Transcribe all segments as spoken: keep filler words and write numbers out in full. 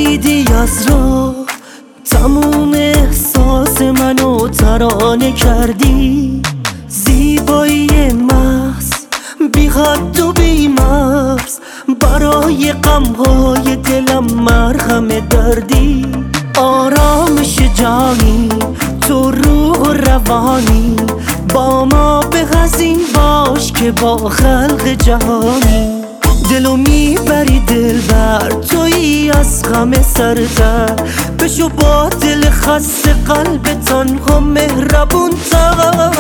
رسیدی از راه، تموم احساس منو ترانه کردی. زیبایی محض بی حد و بی مرز، برای غمهای دلم مرهم دردی. آرامش جانی تو روح و روانی، با ما به حزین باش که با خلق جهانی. دلو میبری دلبر تویی از غم سرتر، بشو با دل خسته قلب تنها مهربون تر.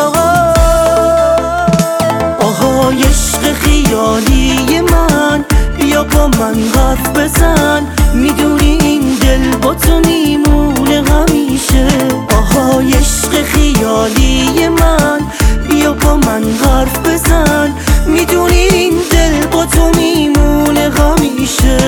آهای عشق خیالی من، بیا با من حرف بزن، میدونی این دل با تو میمونه همیشه. آهای عشق خیالی من، بیا با من حرف بزن، میدونی این دل با تو میمونه همیشه.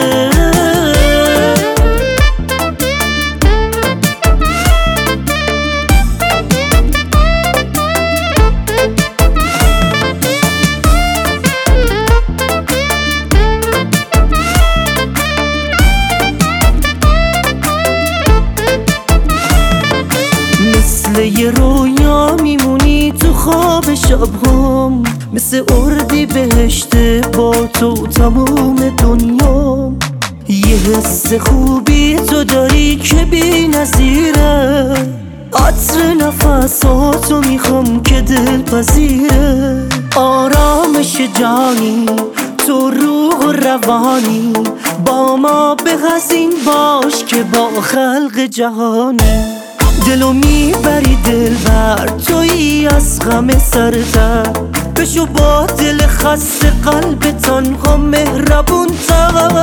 مثل یه رویا میمونی تو خواب شبهام، مثل اردی بهشت با تو تموم دنیا. یه حس خوبی تو داری که بی نظیره، عطر نفساتو میخوام که دل پذیره. آرامش جانی تو روح و روانی، با ما به حزین باش که با خلق جهانی. دلو میبری دلبر تویی از غم سرتر، بشو با دل خسته قلب تنها مهربون تر.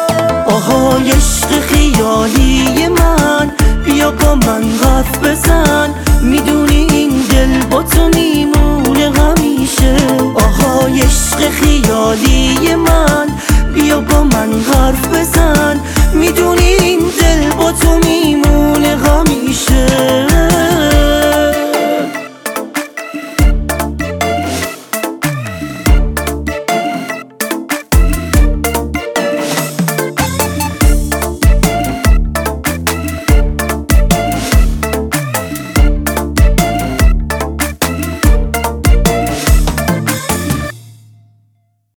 آهای عشق خیالی من، بیا با من حرف بزن،